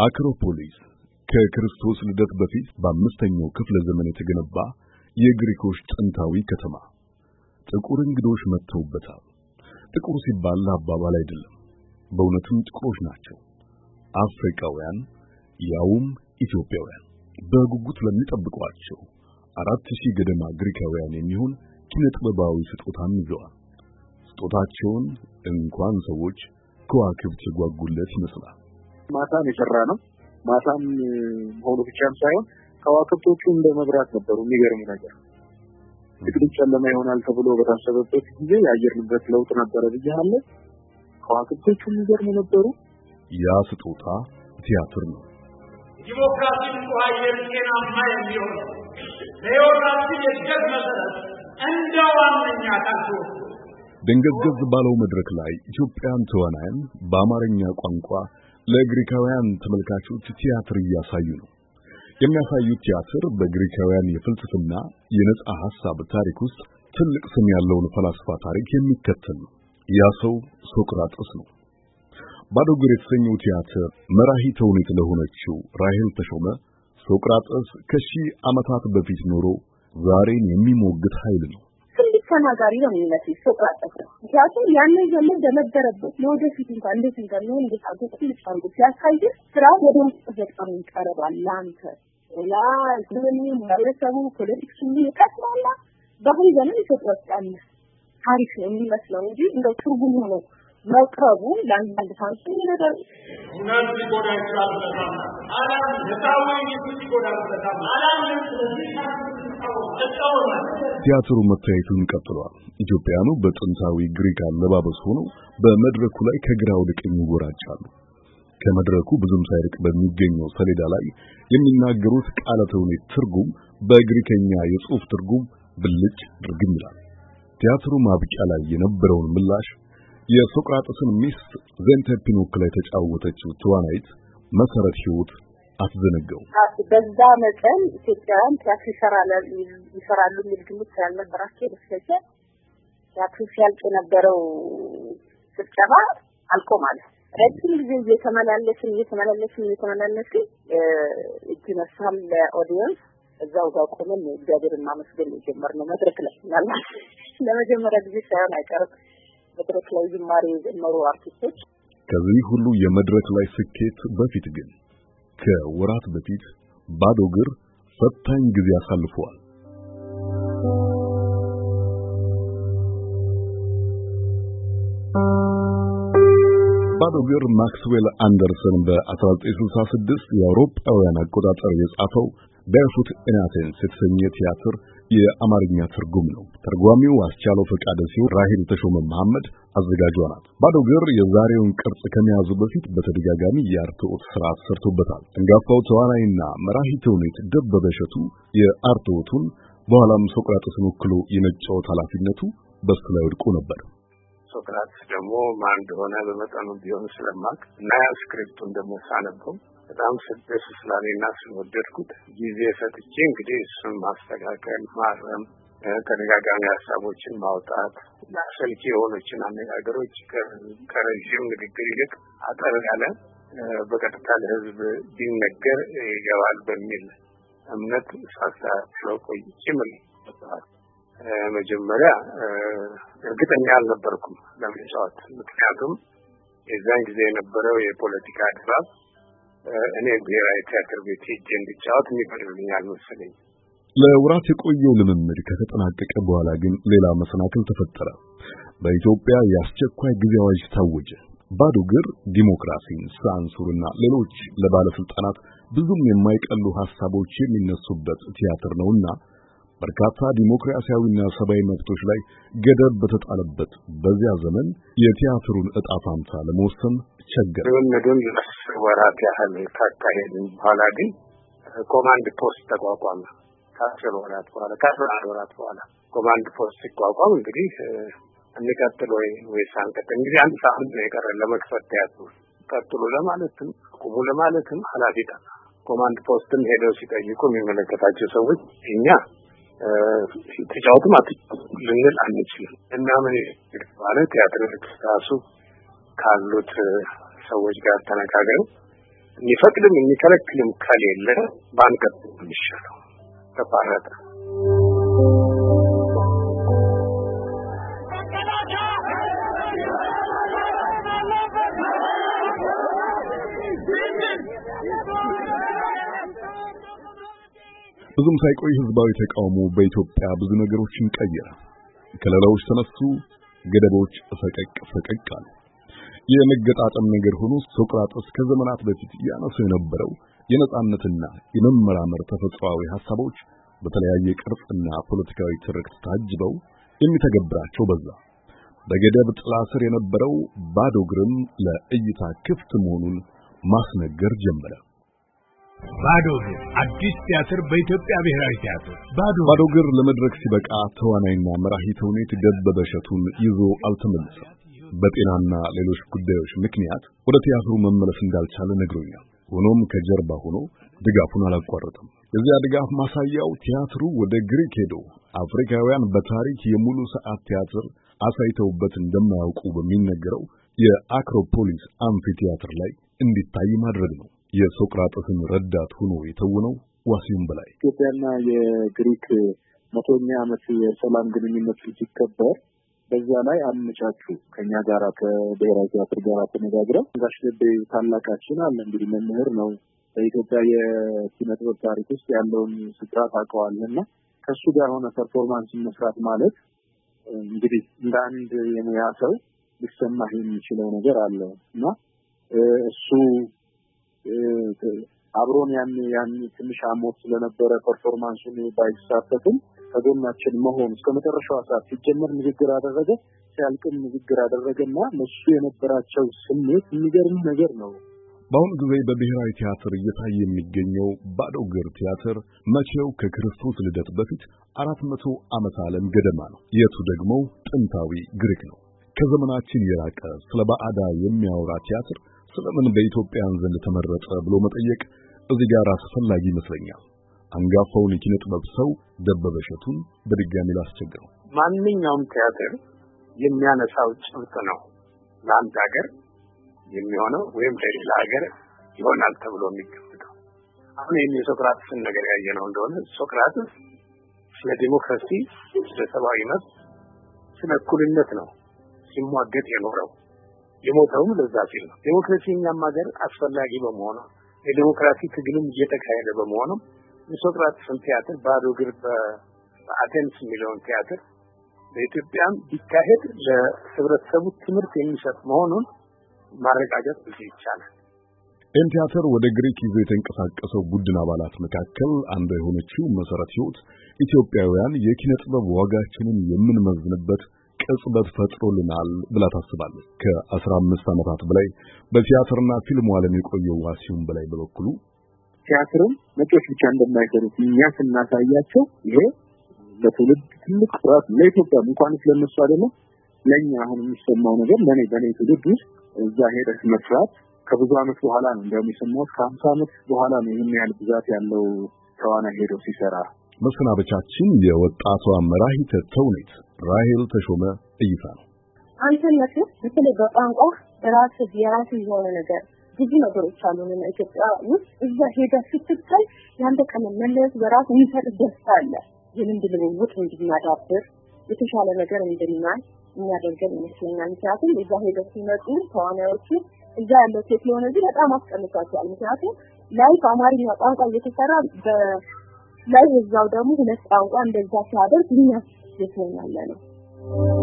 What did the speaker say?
አክሮፖሊስ ከክርስቶስ ልደት በፊት በአምስተኛው ክፍለ ዘመን የተገነባ የግሪኮች ጥንታዊ ከተማ። ጥቁር እንግዶች መጥተውበታል። ጥቁር ሲባል ለአባባል አይደለም፣ በእውነትም ጥቁሮች ናቸው። አፍሪካውያን ያውም ኢትዮጵያውያን በጉጉት ለሚጠብቋቸው 4000 ገደማ ግሪካውያን የሚሆን ኪነጥበባዊ ስጦታን ይዘዋል። ስጦታቸውን እንኳን ሰዎች ከዋክብት የጓጉለት ይመስላል። ማታን የሰራ ነው። ማታም ሆኖ ብቻም ሳይሆን ከዋክብቶቹ እንደ መብራት ነበሩ። የሚገርም ነገር ድቅድቅ ጨለማ ይሆናል ተብሎ በታሰበበት ጊዜ የአየር ንብረት ለውጥ ነበረ ብያለሁ። ከዋክብቶቹ የሚገርም ነበሩ። ያ ስጦታ ቲያትር ነው። ዲሞክራሲን ቋየር ጤናማ የሚሆን ለዮናስ የጀግ መሰረት እንደ ዋነኛ ታስቦ ደንገዝገዝ ባለው መድረክ ላይ ኢትዮጵያን ተዋናያን በአማርኛ ቋንቋ ለግሪካውያን ተመልካቾች ቲያትር እያሳዩ ነው። የሚያሳዩት ቲያትር በግሪካውያን የፍልስፍና የነጻ ሐሳብ ታሪክ ውስጥ ትልቅ ስም ያለውን ፈላስፋ ታሪክ የሚከተል ነው። ያ ሰው ሶቅራጥስ ነው። ባዶ እግር የተሰኘው ቲያትር መራሂ ተውኔት ለሆነችው ራሄል ተሾመ ሶቅራጥስ ከሺህ ዓመታት በፊት ኖሮ ዛሬን የሚሞግት ኃይል ነው። ተናጋሪ ነው የሚመስል ሶቅራጥስ ነው። ምክንያቱም ያንን ዘመን በነበረበት ለወደፊት እንኳን እንዴት እንደሚሆን እንዴት አድርጎ ልጫንጉ ሲያሳይ ስራ ወደ ውስጥ በጣም ይቀርባል። ለአንተ ላ ኢኮኖሚ ማህበረሰቡ ፖለቲክሱ ይቀጥላል። በአሁኑ ዘመን ኢትዮጵያ ውስጥ ያለ ታሪክ ነው የሚመስለው እንጂ እንደው ትርጉም ሆኖ መቅረቡ ለአንዳንድ ታሪክ ነገር እነዚህ ጎዳ ይችላል በጣም አላም የታወኝ ይጎዳል በጣም አላም ቲያትሩ መታየቱን ቀጥሏል። ኢትዮጵያኑ በጥንታዊ ግሪክ አለባበስ ሆነው በመድረኩ ላይ ከግራ ወደ ቀኝ ይወራጫሉ። ከመድረኩ ብዙም ሳይርቅ በሚገኘው ሰሌዳ ላይ የሚናገሩት ቃለ ተውኔት ትርጉም በግሪከኛ የጽሑፍ ትርጉም ብልጭ ድርግም ይላል። ቲያትሩ ማብቂያ ላይ የነበረውን ምላሽ የሶቅራጥስን ሚስት ዘንተፒኖክ ላይ ተጫወተችው ተዋናይት መሰረት ህይወት አትዘነጋው። በዛ መጠን ኢትዮጵያውያን ቲያትር ይሰራሉ የሚል ግምት ያልነበራቸው ይመስለኛል። ቲያትር ሲያልቅ የነበረው ስብሰባ አልቆ ማለት ረጅም ጊዜ እየተመላለስን እጅነሳል ለኦዲየንስ እዛው ጋር ቆመን እግዚአብሔርን ማመስገን የጀመርነው መድረክ ላይ ማለት ለመጀመሪያ ጊዜ ሳይሆን አይቀርም። መድረክ ላይ ዝማሬ የጀመሩ አርቲስቶች ከዚህ ሁሉ የመድረክ ላይ ስኬት በፊት ግን ከወራት በፊት ባዶ እግር ፈታኝ ጊዜ አሳልፈዋል። ባዶ እግር ማክስዌል አንደርሰን በ1966 የአውሮፓውያን አቆጣጠር የጻፈው ባረፉት ኢን አቴንስ የተሰኘ ቲያትር የአማርኛ ትርጉም ነው። ተርጓሚው አስቻለው ፈቃደ ሲሆን ራሄል ተሾመ መሐመድ አዘጋጇ ናት። ባዶ እግር የዛሬውን ቅርጽ ከመያዙ በፊት በተደጋጋሚ የአርትዖት ስራ ተሰርቶበታል። አንጋፋው ተዋናይና መራሂ ተውኔት ደበበ እሸቱ የአርትዖቱን በኋላም ሶቅራጥስን ወክሎ የመጫወት ኃላፊነቱ በሱ ላይ ወድቆ ነበር። ሶቅራጥስ ደግሞ ማን እንደሆነ በመጠኑ ቢሆን ስለማቅ እና ስክሪፕቱን ደግሞ ሳነበው በጣም ደስ ስላለኝና ስለወደድኩት ጊዜ ሰጥቼ እንግዲህ እሱን ማስተካከል ማረም ተደጋጋሚ ሀሳቦችን ማውጣት ለአሰልቺ የሆኑችን አነጋገሮች ከረዥም ንግግር ይልቅ አጠር ያለ በቀጥታ ለሕዝብ ቢነገር ይገባል በሚል እምነት ሳስተካክለው ቆይቼ መጥቷል። መጀመሪያ እርግጠኛ አልነበርኩም ለመጫወት። ምክንያቱም የዛን ጊዜ የነበረው የፖለቲካ ድባብ እኔ ብሔራዊ ቲያትር ቤት ሄጄ እንድጫወት የሚፈቅድልኝ አልመሰለኝም። ለወራት የቆየው ልምምድ ከተጠናቀቀ በኋላ ግን ሌላ መሰናክል ተፈጠረ። በኢትዮጵያ የአስቸኳይ ጊዜ አዋጅ ታወጀ። ባዶ እግር ዲሞክራሲን፣ ሳንሱርና ሌሎች ለባለስልጣናት ብዙም የማይቀሉ ሐሳቦች የሚነሱበት ቲያትር ነውና በርካታ ዲሞክራሲያዊና ሰብአዊ መብቶች ላይ ገደብ በተጣለበት በዚያ ዘመን የቲያትሩን ዕጣ ፋንታ ለመወሰን ቸገረ። ልምምዱን ወራት ያህል ካካሄድን በኋላ ግን ኮማንድ ፖስት ተቋቋመ። ከአስር ወራት በኋላ ኮማንድ ፖስት ሲቋቋም እንግዲህ እንቀጥል ወይስ አንቀጥል? እንግዲህ አንድ ሳምንት ነው የቀረን ለመክፈት ቲያትሩ። ቀጥሉ ለማለትም ቁሙ ለማለትም ኃላፊታ ኮማንድ ፖስትም ሄደው ሲጠይቁ የሚመለከታቸው ሰዎች እኛ ተጫውቱም ልንል አንችልም እና ምን ማለት ቲያትር ራሱ ካሉት ሰዎች ጋር ተነጋግረው የሚፈቅድም የሚከለክልም ከሌለ ባንቀጥል ይሻላል። ተቋረጠ። ብዙም ሳይቆይ ህዝባዊ ተቃውሞ በኢትዮጵያ ብዙ ነገሮችን ቀየረ። ከለላዎች ተነሱ፣ ገደቦች ፈቀቅ አሉ። የመገጣጠም ነገር ሆኖ ሶቅራጥስ ከዘመናት በፊት ያነሳው የነበረው የነጻነትና የመመራመር ተፈጥሯዊ ሐሳቦች በተለያየ ቅርጽና ፖለቲካዊ ትርክት ታጅበው የሚተገብራቸው በዛ። በገደብ ጥላ ስር የነበረው ባዶ እግርም ለእይታ ክፍት መሆኑን ማስነገር ጀመረ። ባዶ እግር አዲስ ቲያትር በኢትዮጵያ ብሔራዊ ቲያትር። ባዶ እግር ለመድረክ ሲበቃ ተዋናይና መራሂ ተውኔት ደበበ እሸቱን ይዞ አልተመለሰም። በጤናና ሌሎች ጉዳዮች ምክንያት ወደ ቲያትሩ መመለስ እንዳልቻለ ነግሮኛል። ሆኖም ከጀርባ ሆኖ ድጋፉን አላቋረጠም። የዚያ ድጋፍ ማሳያው ቲያትሩ ወደ ግሪክ ሄዶ አፍሪካውያን በታሪክ የሙሉ ሰዓት ቲያትር አሳይተውበት እንደማያውቁ በሚነገረው የአክሮፖሊስ አምፊ ቲያትር ላይ እንዲታይ ማድረግ ነው። የሶቅራጥስን ረዳት ሆኖ የተወነው ዋሲሁን በላይ ኢትዮጵያና የግሪክ 100ኛ ዓመት የሰላም ግንኙነት ሲከበር በዛ ላይ አመቻቹ ከኛ ጋር ከብሔራዊ ቲያትር ጋር ተነጋግረን ጋሽ ደቤ ታላቃችን አለ እንግዲህ መምህር ነው። በኢትዮጵያ የኪነ ጥበብ ታሪክ ውስጥ ያለውን ስፍራ ታውቀዋለና ከሱ ጋር ሆነ ፐርፎርማንስ መስራት ማለት እንግዲህ እንደ አንድ የሙያ ሰው ሊሰማህ የሚችለው ነገር አለ እና እሱ አብሮን ያን ትንሽ አሞት ስለነበረ ፐርፎርማንሱን ባይሳተፍም ከጎናችን መሆን እስከ መጨረሻው ሰዓት ሲጀመር ንግግር አደረገ፣ ሲያልቅም ንግግር አደረገና ለሱ የነበራቸው ስሜት የሚገርም ነገር ነው። በአሁኑ ጊዜ በብሔራዊ ቲያትር እየታየ የሚገኘው ባዶ እግር ቲያትር መቼው ከክርስቶስ ልደት በፊት 400 ዓመት ዓለም ገደማ ነው። የቱ ደግሞ ጥንታዊ ግሪክ ነው። ከዘመናችን የራቀ ስለ ባዕዳ የሚያወራ ቲያትር ስለምን በኢትዮጵያን ዘንድ ተመረጠ ብሎ መጠየቅ እዚህ ጋር አስፈላጊ ይመስለኛል። አንጋፋውን የኪነ ጥበብ ሰው ደበበ እሸቱን በድጋሚ ላስቸግረው። ማንኛውም ቲያትር የሚያነሳው ጭብጥ ነው ለአንድ ሀገር የሚሆነው ወይም ለሌላ ሀገር ይሆናል ተብሎ የሚገመተው። አሁን የሶቅራጥስን ነገር ያየነው እንደሆነ ሶቅራጥስ ስለ ዲሞክራሲ፣ ስለ ሰብአዊ መብት፣ ስለ እኩልነት ነው ሲሟገት የኖረው። የሞተውም ለዛ ሲል ነው። ዲሞክራሲ እኛም ሀገር አስፈላጊ በመሆኑ የዲሞክራሲ ትግልም እየተካሄደ በመሆኑ የሶቅራጥስን ቲያትር ባዶ እግር በአቴንስ የሚለውን ቲያትር በኢትዮጵያም ቢካሄድ ለህብረተሰቡ ትምህርት የሚሰጥ መሆኑን ማረጋገጥ ይቻላል። ይህን ቲያትር ወደ ግሪክ ይዞ የተንቀሳቀሰው ቡድን አባላት መካከል አንዱ የሆነችው መሰረት ህይወት ኢትዮጵያውያን የኪነ ጥበብ ዋጋችንን የምንመዝንበት ቅጽበት ፈጥሮልናል ብላ ታስባለች። ከ15 ዓመታት በላይ በቲያትርና ፊልም ዓለም የቆየው ዋሲሁን በላይ በበኩሉ ቲያትርም ነጮች ብቻ እንደማይሰሩት እኛ ስናሳያቸው ይሄ ለትውልድ ትልቅ ፍርሃት ለኢትዮጵያ እንኳን ስለነሱ አይደለም ለኛ አሁን የሚሰማው ነገር በኔ ትውልድ ውስጥ እዛ ሄደህ መስራት ከብዙ ዓመት በኋላ ነው እንደሚሰማው ከ50 ዓመት በኋላ ነው የሚያል ብዛት ያለው ተዋናይ ሄዶ ሲሰራ። መሰናበቻችን የወጣቷ መራሂተ ተውኔት ራሄል ተሾመ እይታ ነው። አንተነት በተለይ በቋንቋ የራስህ የሆነ ነገር ብዙ ነገሮች አሉና ኢትዮጵያ ውስጥ እዛ ሄዳ ስትታይ ያንተ ከመመለስ በራስ የሚሰጥ ደስታ አለ። የልምድ ልውውጥ እንድናዳብር የተሻለ ነገር እንድናይ የሚያደርገን ይመስለኛል። ምክንያቱም እዛ ሄደው ሲመጡ ተዋናዮቹ እዛ ያለው ቴክኖሎጂ በጣም አስቀምጧቸዋል። ምክንያቱም ላይ በአማርኛ ቋንቋ እየተሰራ ላይ እዛው ደግሞ ሁለት ቋንቋ እንደዛ ሲያደርግ ይመስለኛል ነው።